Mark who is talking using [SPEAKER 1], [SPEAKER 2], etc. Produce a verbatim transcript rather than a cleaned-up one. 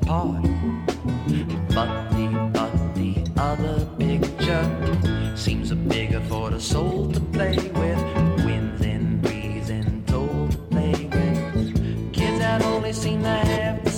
[SPEAKER 1] apart. But the, but the other picture seems a bigger for the soul to play with. Winds and breeze and told to play with. Kids that only seem to have the